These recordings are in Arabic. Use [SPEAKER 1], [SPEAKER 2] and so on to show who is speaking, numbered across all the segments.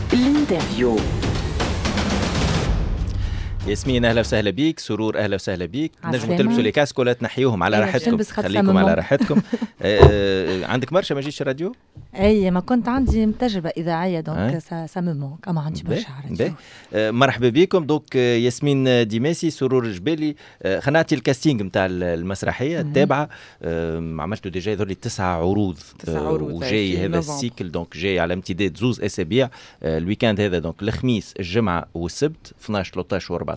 [SPEAKER 1] الانترفيو.
[SPEAKER 2] ياسمين اهلا وسهلا بيك. سرور اهلا وسهلا بيك. نجموا تلبسوا لي كاسك ولا تنحيوهم على راحتكم؟ خليكم على راحتكم. عندك برشا ما جيش الراديو؟
[SPEAKER 3] اي ما كنت عندي تجربه اذاعيه دونك سا مو مونك ما عندي برشا راديو.
[SPEAKER 2] مرحبا بكم. دونك ياسمين ديماسي، سرور الجبالي. خلينا نعطي الكاستينغ نتاع المسرحيه التابعه. عملتوا ديجا يظهر لي 9 عروض وجاي هذا السيكل، دونك جاي على امتداد 2 اسابيع. الويكاند هذا دونك الخميس الجمعه والسبت 12 13 و14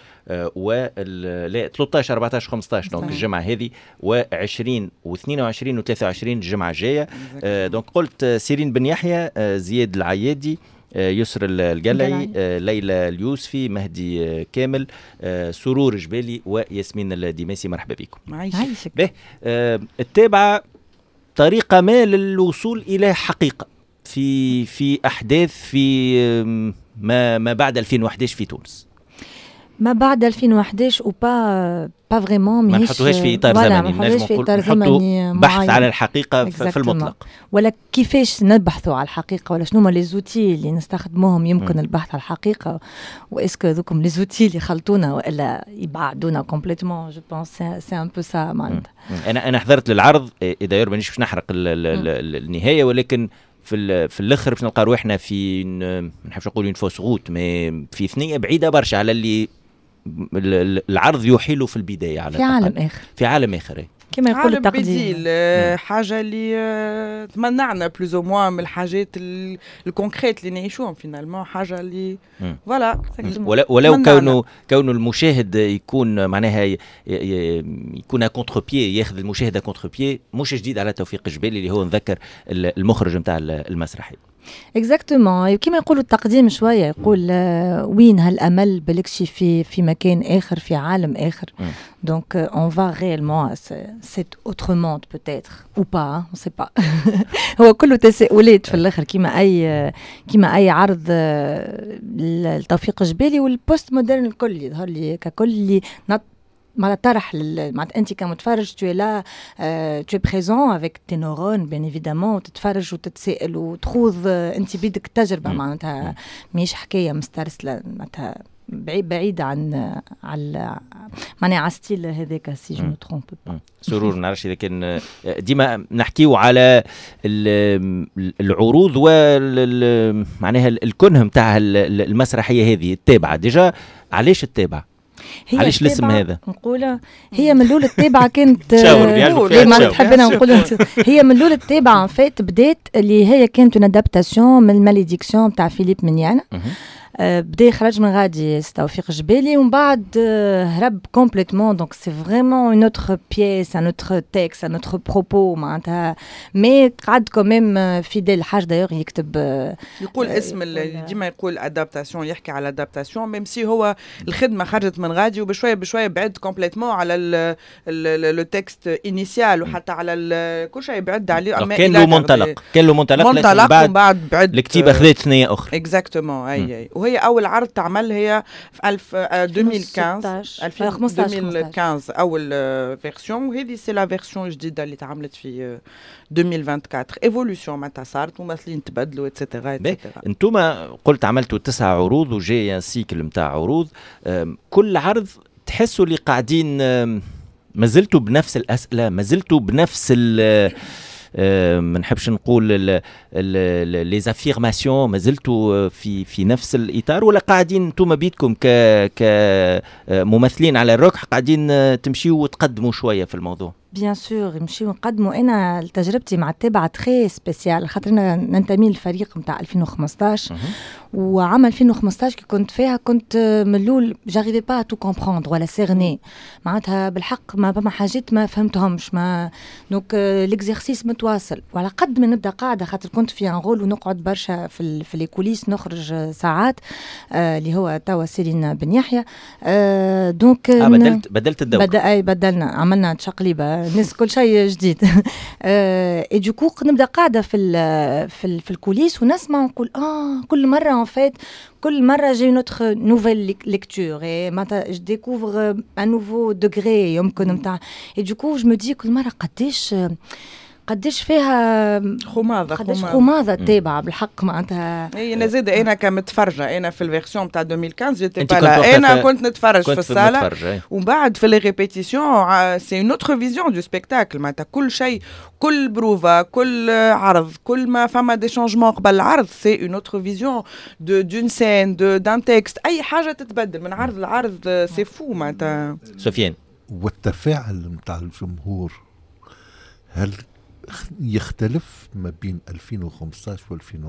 [SPEAKER 2] لا 13 14 15 دونك الجمعه هذه، و20 و22 و23 الجمعه الجايه. دونك قلت سيرين بن يحيى، زياد العيادي، يسر القلعي، ليلى اليوسفي، مهدي كامل، سرور جبالي، وياسمين الديماسي. مرحبا بكم.
[SPEAKER 3] معايشك.
[SPEAKER 2] التابعه طريقه ما للوصول الى حقيقه في احداث في ما بعد 2011 في تونس.
[SPEAKER 3] ما بعد 2011 با فريمون
[SPEAKER 2] ما نحطوهاش في اطار زمني، نجم نقول بحث على الحقيقه في المطلق.
[SPEAKER 3] ولا كيفاش نبحثوا على الحقيقه، ولا شنو هما لي زوتي اللي نستخدموهم يمكن البحث على الحقيقه، واسكو ذوكم لي زوتي اللي خلطونا ولا يبعدونا كومبليتمون. جو بونس سي ان بو سا معناتها.
[SPEAKER 2] انا حضرت للعرض، اذا يرضى مانيش باش نحرق النهايه، ولكن في الاخر باش نلقى روحنا في ما نحبش نقول اون فوس روت، مي في ثنيه بعيده برشا على اللي العرض يحيل في البدايه، على
[SPEAKER 3] في عالم اخر،
[SPEAKER 2] في عالم اخر
[SPEAKER 3] كما يقول التقدير.
[SPEAKER 4] حاجه اللي تمنعنا بلوز او موان من الحاجات الكونكريت اللي نعيشوهم فينالمون، حاجه اللي فوالا.
[SPEAKER 2] ولو كونه المشاهد يكون معناها يكون كونتر بيي، ياخذ المشاهده كونتر بيي، مش جديد على توفيق الجبالي اللي هو نذكر المخرج نتاع المسرحي.
[SPEAKER 3] اكزاكتومون. كما يقولوا التقديم شويه، يقول وين هالامل بالكشي في مكان اخر، في عالم اخر. دونك اون فا ريالمون سيت اوترومون بوتيتر او با، اون سي با. هو كله تساؤلات في الاخر، كما اي عرض التوفيق الجبالي والبوست مودرن الكل يظهر لي ككل اللي ما طرح معناتها انت كمتفرج تو لا تو بريزون افيك تي نورون بيان ايفيدامون، وتتفرج وتتسائل وتخوض انت بيدك تجربه. معناتها ماهيش حكايه مسترسله، معناتها بعيده عن معناها على ستيل هذاك، سي جو مو ترومب.
[SPEAKER 2] سرور نعرفش اذا كان ديما نحكيو على العروض معناها الكنه نتاع المسرحيه هذه التابعه. ديجا علاش التابعه؟ علاش الاسم هذا؟
[SPEAKER 3] نقولها هي من الاول التابعه كانت
[SPEAKER 2] ما
[SPEAKER 3] تحبنا نقولوا هي من الاول التابعه فات بدات اللي هي كانت اون ادابتاسيون من الماليديكسيون تاع فيليب منيانا. بدا خرج من غادي توفيق الجبالي ومن بعد هرب كومبليتمون. دونك سي فريمون اون اوتر بييس، ان اوتر تيكست، ان اوتر بروبو معناتها. مي قعد كوميم فيديل حاج دايوغ يكتب
[SPEAKER 4] يقول اسم اللي ديما يقول ادابتاسيون، يحكي على ادابتاسيون ميم سي هو الخدمه خرجت من غادي وبشويه بشويه بعد كومبليتمون على لو تيكست انيسيال، وحتى على كل شيء بعد عليه.
[SPEAKER 2] كان له منطلق
[SPEAKER 4] ومن بعد بعد
[SPEAKER 2] الكتيبه خذت ثنيه اخرى.
[SPEAKER 4] اكزاكتومون. اي وهي اول عرض تعمل هي في 2015 اول فيرسيون، وهذه سي لا فيرسيون الجديده اللي تعملت في 2024. ايفولوشن معناتها صارت، ممثلين تبدلوا اتسيتيرا.
[SPEAKER 2] انتوما قلت عملتوا 9 عروض وجاي سيكل نتاع عروض. كل عرض تحسوا اللي قاعدين مازلتوا بنفس الاسئله، مازلتوا بنفس ما نحبش نقول لي زافيرماسيون، ما زلتوا في نفس الاطار، ولا قاعدين انتم بيدكم كممثلين على الركح قاعدين تمشيوا وتقدموا شويه في الموضوع؟
[SPEAKER 3] بيان سور نمشيو نقدموا. انا تجربتي مع التابعه تري سبيسيال، خاطرنا ننتمي للفريق نتاع 2015. وعام 2015 كي كنت فيها كنت من الاول جاريفي با تو كومبروندر ولا سيرني، معناتها بالحق ما حاجات ما فهمتهمش. ما دونك ليكزيرسيس متواصل، وعلى قد ما نبدا قاعده خاطر كنت في ان رول ونقعد برشا في لي كوليس، نخرج ساعات اللي هو توا سيرين بن يحيى. دونك
[SPEAKER 2] بدلت الدور.
[SPEAKER 3] بدلنا، عملنا تشقليبه، الناس كل شيء جديد. اي دوكو نبدا قاعده في الكوليس ونسمع ونقول كل مره كل مرة j'ai une autre nouvelle lecture et je découvre un nouveau degré يمكن متاع. et du coup je me dis كل مرة قديش فيها خماضه تابعه بالحق معناتها.
[SPEAKER 4] اي انا زاد انا كمتفرجه انا في الفيرسيون تاع 2015 جيتي بالا انا كنت نتفرج في الصاله ومن بعد في لي ريبيتيسيون سي اون اوتر فيزيون دو سبيكتاكل معناتها كل شيء كل بروفا كل عرض كل ما فما دي شانجمون قبل العرض سي اون اوتر فيزيون دون سين دان تكست اي حاجه تتبدل من عرض لعرض سي فو معناتها.
[SPEAKER 2] سفيان
[SPEAKER 1] والتفاعل نتاع الجمهور هل يختلف ما بين 2015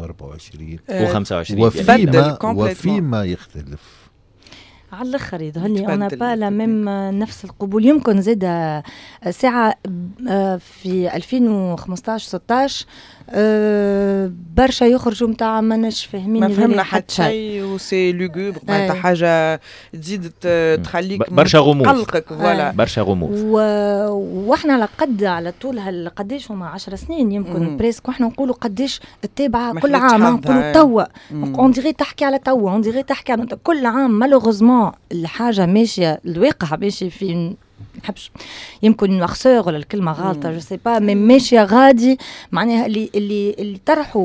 [SPEAKER 1] و2024 وفيما يختلف
[SPEAKER 3] على الاخر يظهر لي انا با لا ميم نفس القبول. يمكن زاد ساعه في 2015 16 برشا يخرجوا نتاع ماناش فاهمين
[SPEAKER 4] ما فهمنا حتى شيء وسي لوغوبر معناتها حاجه تزيد تخليك
[SPEAKER 2] برشا غموض
[SPEAKER 4] قلقك فوالا
[SPEAKER 2] برشا غموض
[SPEAKER 3] واحنا على طول قداش هما 10 سنين يمكن بريسك واحنا نقولوا قداش التابعه كل عام نقولوا توا اون ديغي تحكي على توا اون ديغي تحكي على كل عام مالوغوزمون الحاجه ماشيه الواقع ماشي في نحبش يمكن مخسور ولا الكلمه غلطه جو سي با مي ماشيه غادي معناها اللي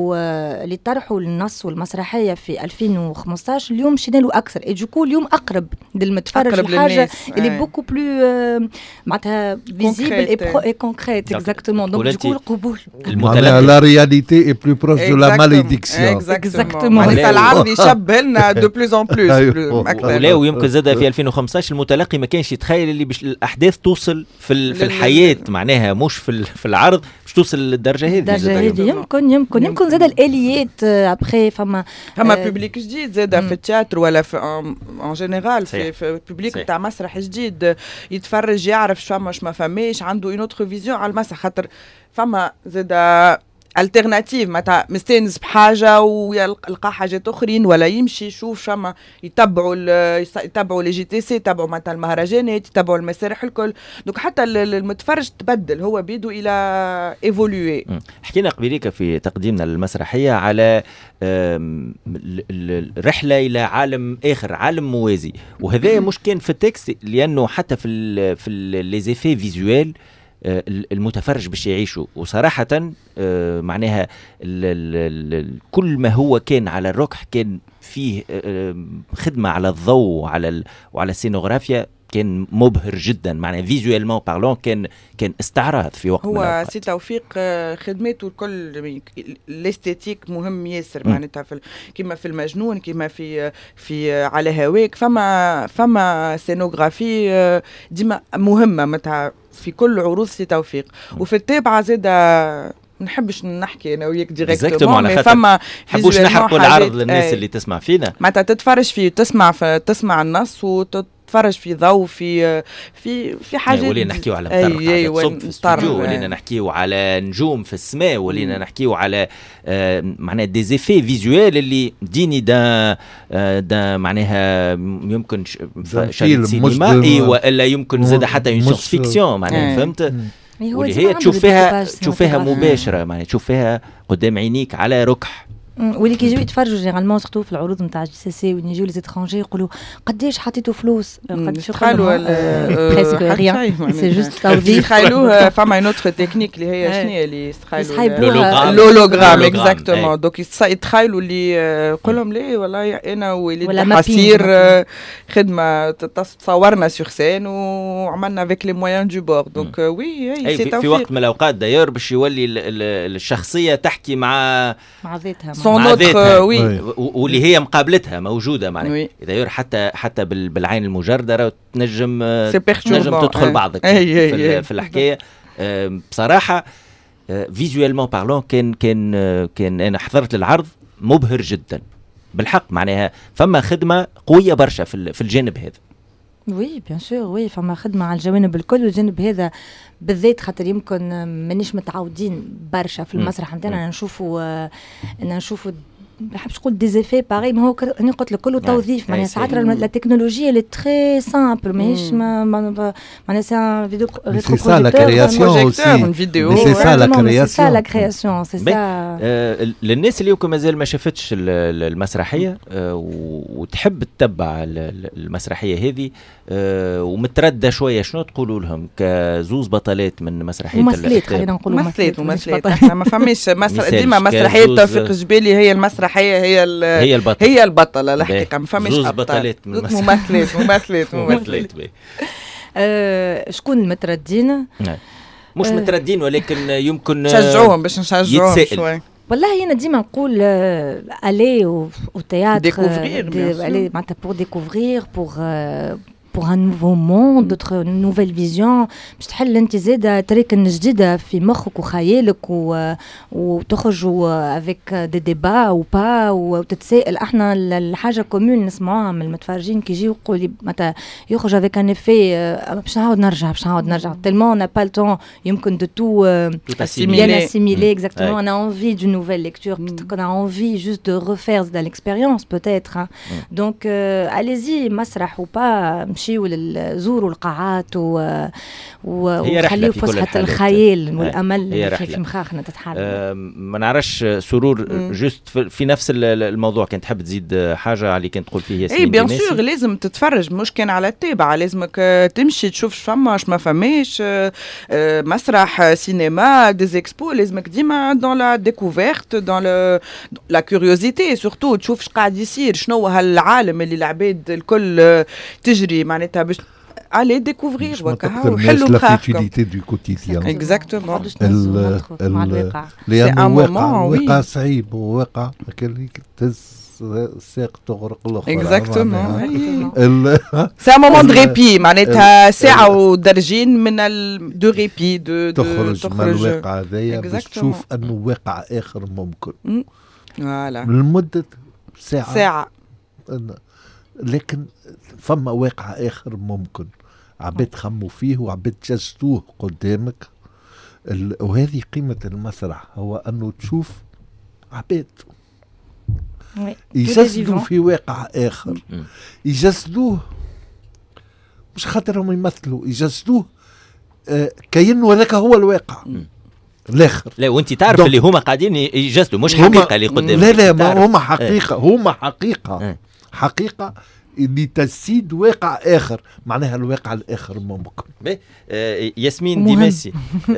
[SPEAKER 3] طرحوا النص والمسرحيه في 2015 اليوم مشينا له اكثر اي دوكو اليوم اقرب للمتفرج الحاجه اللي بوكو بلو معناتها فيزيبل اي كونكريت اكزاكتومون دونك دوكو القبول
[SPEAKER 1] معناها لا رياليتي اي بلو بروش دو لا ماليديكسيون
[SPEAKER 4] اكزاكتومون معناتها العرض يشبه لنا دو بلوز ان بلوس
[SPEAKER 2] اكثر. ويمكن زاد في 2015 المتلقي ما كانش يتخيل اللي الاحداث توصل في الحياه معناها مش في العرض باش توصل للدرجه هذه.
[SPEAKER 3] يمكن زاد الاليات ابخي فما
[SPEAKER 4] بوبليك جديد زاد في التياتر ولا في ان جينيرال في بوبليك تاع مسرح جديد يتفرج يعرف شو ما فماش عنده اون اوتر فيزيون على المسرح خاطر فما زاد الترناتيف متاع مستانس بحاجه ويلقى حاجات اخرين ولا يمشي يشوف شما يتبعوا لي جي تي سي يتبعوا متاع المهرجانات يتبعوا المسارح الكل دونك حتى المتفرج تبدل هو بيدو الى ايفولوي.
[SPEAKER 2] حكينا قبيليك في تقديمنا للمسرحيه على الرحله الى عالم اخر عالم موازي وهذا مش كان في التكست لانه حتى في لي زيفي فيزوال المتفرج باش يعيشوا وصراحة معناها كل ما هو كان على الركح كان فيه خدمة على الضوء وعلى السينوغرافيا كان مبهر جدا معناها فيزوالمون بارلون كان استعراض في وقت
[SPEAKER 4] هو سي توفيق خدمته الكل الاستيتيك مهم ياسر معناتها كيما في المجنون كيما في على هواك فما سينوغرافي ديما مهمة متاع في كل عروض سي توفيق وفي التابعة زاد نحبش نحكي انا وياك ديريكتومون مي فما
[SPEAKER 2] حبوش نحرقوا العرض للناس اللي تسمع فينا
[SPEAKER 4] معناتها تتفرج فيه تسمع النص وتتفرج في ضوء في حاجات
[SPEAKER 2] ولينا نحكيو على مطر في الاستوديو ولينا نحكيو على نجوم في السماء ولينا نحكيو على معناها دي زيفي فيزوال اللي ديني دا معناها يمكن شريط سينمائي والا يمكن زاد حتى اون سيونس فيكسيون معناها فهمت واللي هي تشوف فيها مباشره معناها تشوف فيها قدام عينيك على ركح
[SPEAKER 3] واللي كيجيو يتفرجوا جينيرالمون سورتو في العروض نتاع جي سي سي وين يجيو لي زيترونجي يقولوا قداش حطيتوا فلوس قداش
[SPEAKER 4] خالوا
[SPEAKER 3] بريسك ريان سي جوست توظيف
[SPEAKER 4] خالوه فما اون اوتر تكنيك اللي هي شنو اللي
[SPEAKER 3] يستخيلوا
[SPEAKER 4] اللولوغرام اكزاكتومون دونك يتخيلوا اللي يقول لهم ليه والله انا وليد حسير خدمه تصورنا سور سين وعملنا افيك لي مويان دو بور دونك وي سي
[SPEAKER 2] في وقت من الاوقات داير باش يولي الشخصيه تحكي مع
[SPEAKER 3] ذاتها
[SPEAKER 2] واللي هي مقابلتها موجوده معناها اذا حتى بالعين المجرده تنجم تدخل بعضك في الحكايه بصراحه فيزوالمون بارلون كان انا حضرت العرض مبهر جدا بالحق معناها فما خدمه قويه برشا في الجانب هذا.
[SPEAKER 3] وي بيان سور وي فما خدمه على الجوانب الكل والجانب هذا بالذات خاطر يمكن مانيش متعودين برشا في المسرح نتاعنا نشوفوا نحبش نقول ديزيفي باغي، ما هو انا قلت لك كله توظيف. معناها ساعات لا تكنولوجيا اللي تري سامبل ماهيش معناها سي ان فيديو
[SPEAKER 1] سي سا لا كرياسيون اوسي
[SPEAKER 4] فيديو
[SPEAKER 1] سي سا لا كرياسيون
[SPEAKER 3] سي سا لا كرياسيون سي سا.
[SPEAKER 2] للناس اللي يمكن مازال ما شافتش المسرحيه وتحب تتبع المسرحيه هذه ومتردة شويه، شنو تقولوا لهم كزوز بطلات من مسرحيه
[SPEAKER 3] ممثلات؟ خلينا نقولوا
[SPEAKER 4] ممثلات. احنا ما فماش ديما مسرحيه توفيق الجبالي هي المسرحيه هي البطله الحقيقه، ما فماش
[SPEAKER 2] ابطال
[SPEAKER 4] ممثلات.
[SPEAKER 3] شكون متردين؟
[SPEAKER 2] مش متردين ولكن يمكن
[SPEAKER 4] نشجعوهم باش نشجعوهم شوي.
[SPEAKER 3] والله أنا ديما نقول aller au théâtre,
[SPEAKER 4] découvrir,
[SPEAKER 3] معناتها pour découvrir, pour un nouveau monde, d'autres nouvelles visions. باش تحل انت زاده طريقه جديده في مخك وخيالك وتخرجوا avec des débats ou pas وتتسائل. احنا الحاجه كومون نسمعوها من المتفرجين كي يجيو يقول لي متى يخرج avec un effet باش نعاود نرجع tellement on n'a pas le temps يمكن de tout assimiler exactement. On a envie d'une nouvelle lecture, on a envie juste de refaire de l'expérience peut-être, hein. Donc allez-y مسرح ou pas مشيوا للزوروا القاعات وخليوا فسحة الخيال والأمل في مخاخنا تتحرك.
[SPEAKER 2] ما نعرفش سرور جست في نفس الموضوع كنت تحب تزيد حاجة على اللي كنت تقول فيه ياسمين؟
[SPEAKER 4] اي بيان سور لازم تتفرج، مش كان على التابعة، لازمك تمشي تشوف فماش ما فماش مسرح سينما ديز اكسبو، لازمك ديما دون لا ديكوفيرت دون لا كوريوزيتي سورتو، تشوف قاعد يصير شنو هالعالم اللي العباد الكل تجري معناتها باش aller découvrir وكاها وحلوا مخاخكم.
[SPEAKER 1] du quotidien.
[SPEAKER 4] Exactement.
[SPEAKER 1] لأنه واقع صعيب وواقع كليك الساق تغرق الأخرى.
[SPEAKER 4] Exactement. C'est un moment de répit معناتها ساعة ودرجين من دو ريبي
[SPEAKER 1] تخرج من الواقع هذايا باش تشوف أنه واقع آخر ممكن.
[SPEAKER 4] فوالا.
[SPEAKER 1] لمدة ساعة. لكن فما واقع آخر ممكن عباد خموا فيه وعباد جسدوه قدامك. وهذه قيمة المسرح، هو أنه تشوف عباد يجسدوا في واقع آخر، يجسدوه مش خاطرهم يمثلوا، يجسدوه كأنه ذاك هو الواقع الآخر.
[SPEAKER 2] لا وانت تعرف اللي هما قاعدين يجسدوا مش حقيقة اللي قدامك.
[SPEAKER 1] لا ما هما حقيقة، هما حقيقة اللي تجسيد واقع آخر، معناها الواقع الآخر ممكن.
[SPEAKER 2] ياسمين ديماسي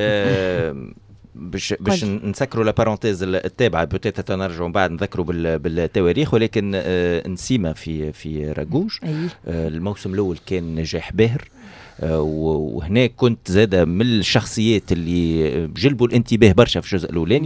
[SPEAKER 2] باش نسكروا لا بارونتيز التابعه بوتيت تنرجعوا بعد نذكروا بالتواريخ، ولكن نسيمه في راجوج الموسم الاول كان نجاح باهر، وهنا كنت زاده من الشخصيات اللي جلبوا الانتباه برشا في الجزء الاولاني.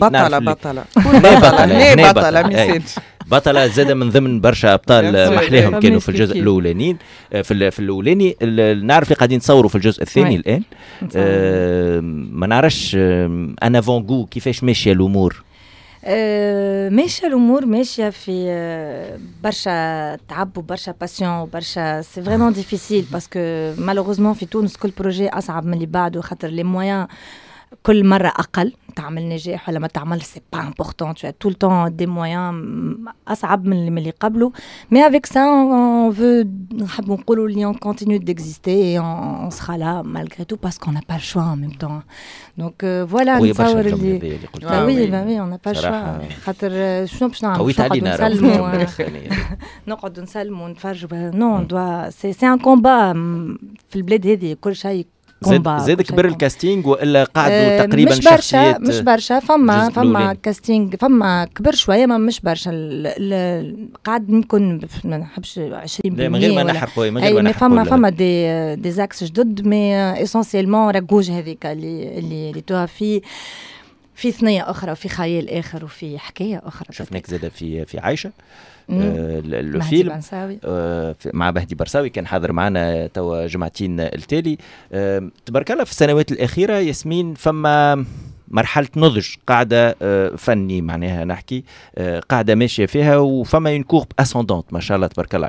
[SPEAKER 2] بطلة زاده من ضمن برشا ابطال محليهم كانوا في الجزء الاولاني. في الاولاني نعرف اللي قاعدين نصوروا في الجزء الثاني الان. ما نعرفش انا فونغو كيفاش ماشيه الامور.
[SPEAKER 3] ماشيه الامور ماشيه في برشا تعب وبرشا باسيون وبرشا سي فريمون ديفيسيل باسكو مالوغوزمون في تونس كل بروجي اصعب من اللي بعده، خاطر لي مويان كل مرة أقل. تعمل نجاح ولا ما تعمل سي با امبورطون، tu as tout le temps des moyens أصعب من اللي قبله. mais avec ça on veut نحب نقولوا اللي on continue d'exister et on sera là malgré tout parce qu'on n'a pas le choix en même temps. donc voilà نتصور اللي oui on n'a pas le choix، خاطر شنو باش نعمل؟ نقعد نسلموا ونتفرجوا؟ non c'est un combat في البلاد هذه، كل شيء
[SPEAKER 2] زاد كبر الكاستينج ولا قاعدوا تقريبا شخصيات
[SPEAKER 3] مش برشا فما كاستينج فما كبر شويه، ما مش برشا قاعد يمكن ما نحبش 20%
[SPEAKER 2] من غير ما نحرقوا
[SPEAKER 3] فما دي زاكس جدد، مي اسونسيلمون راجوج هذيك اللي توها في ثنيه اخرى وفي خيال اخر وفي حكايه اخرى.
[SPEAKER 2] شفناك زاد في عايشه الفيلم مع بهدي برساوي كان حاضر معنا توا جمعتين التالي. تبارك الله في السنوات الأخيرة ياسمين فما مرحلة نضج قاعدة فني معناها نحكي قاعدة ماشية فيها، وفما ينكوغ أسندانت ما شاء الله تبارك الله عليك.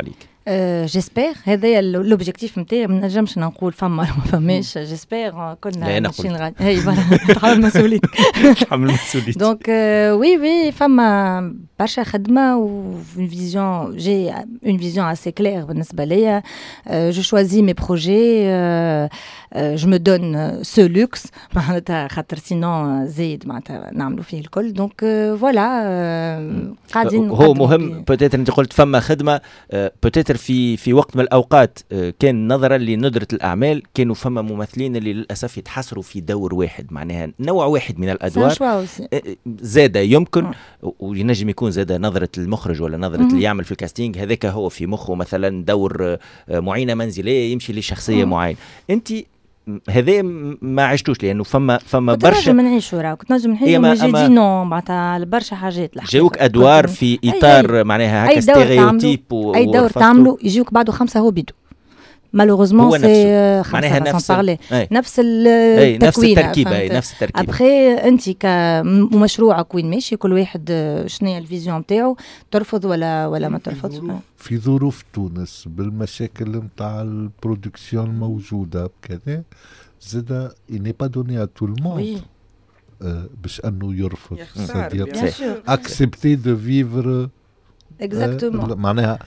[SPEAKER 3] جيسبر هذا لوبجيكتيف نتاعي، ما نجمش نقول فما ما فماش. جيسبر كنا ماشيين غادي هي تحمل مسؤوليتك.
[SPEAKER 2] تحمل مسؤوليتك.
[SPEAKER 3] دونك وي فما برشا خدمه و فيزيون جي اون فيزيون اسي كلير بالنسبه ليا. جو شوازي مي بروجي، جو مو دون سو لوكس معناتها خاطر سينون زايد معناتها نعملوا فيه الكل. دونك فوالا قاعدين.
[SPEAKER 2] هو مهم بوتيتر انت قلت فما خدمه، بوتيتر في وقت من الاوقات كان نظرا لندره الاعمال كانوا فما ممثلين اللي للاسف يتحصروا في دور واحد، معناها نوع واحد من الادوار زاد يمكن وينجم يكون زاد نظره المخرج ولا نظره اللي يعمل في الكاستينج هذاك هو في مخه مثلا دور معينه منزليه يمشي لشخصيه معينه. انت هذا ما عشتوش لانه فما برشا
[SPEAKER 3] كنت نجم نعيشوا راه كنت نجم نعيشوا جي نو معناتها برشا حاجات
[SPEAKER 2] جاوك ادوار في اطار معناها هكا ستيريوتيب
[SPEAKER 3] اي دور تعملوا يجيوك بعده 5 هو بيدو مالوغوزمون سي معناها نفس التكوين
[SPEAKER 2] نفس التركيبه.
[SPEAKER 3] ابخي انت كمشروعك وين ماشي كل واحد شنو هي الفيزيون نتاعو ترفض ولا ما ترفضش.
[SPEAKER 1] في ظروف تونس بالمشاكل نتاع البرودكسيون موجوده كذا زاد ني با دوني ا تو الموند باش انه يرفض سادير اكسبتي دو فيفر معناها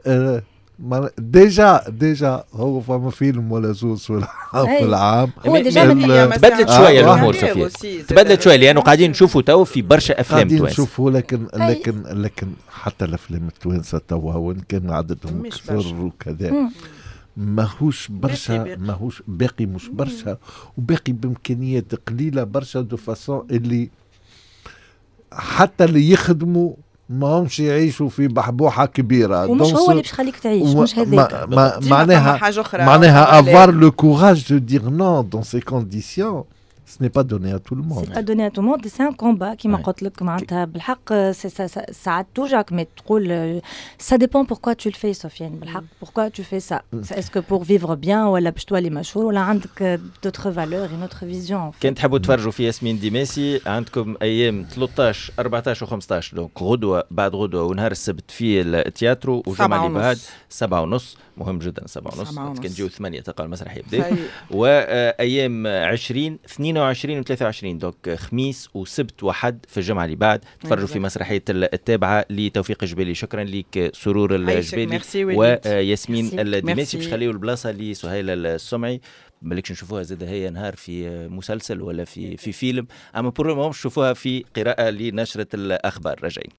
[SPEAKER 1] ديجا هو فما فيلم ولا زوز في العام
[SPEAKER 2] تبدلت شويه الامور صفيه تبدلت شويه لانه قاعدين نشوفوا تو في برشا افلام
[SPEAKER 1] قاعدين نشوفوا لكن حتى الافلام التوانسه توا وان كان عددهم كثر وكذا ماهوش برشا ماهوش باقي مش برشا وباقي بامكانيات قليله برشا دو فاسون اللي حتى اللي يخدموا ما همش يعيشوا في بحبوحة كبيرة
[SPEAKER 3] ومش هو اللي باش خليك تعيش مش هذاك
[SPEAKER 1] معناها avoir le courage de dire non dans ces conditions ce n'est pas donné à tout le monde.
[SPEAKER 3] C'est pas donné à tout le monde, c'est un combat كما قلت لك معناتها بالحق ساعات توجعك mais تقول ça dépend pourquoi tu le fais Sofiane بالحق pourquoi tu fais ça est-ce que pour vivre bien ولا باش تولي مشهور ولا عندك d'autres valeurs une autre vision.
[SPEAKER 2] كان تحبوا تفرجوا في ياسمين ديماسي عندكم ايام 13 14 و15 دونك غدوه بعد غدوه ونهار السبت في التياترو وجمعة اللي بعد 7:30 مهم جدا 7:30 كان جيو 8 تلقى المسرح يبدا وايام 20 22 و23 دوك خميس وسبت وحد في الجمعه اللي بعد تفرجوا في مسرحيه التابعه لتوفيق الجبالي. شكرا لك سرور الجبالي وياسمين الدماسي. باش خليوا البلاصه لسهيله السمعي مالكش نشوفوها زاد هي نهار في مسلسل ولا في فيلم اما بور نشوفوها في قراءه لنشره الاخبار. رجعين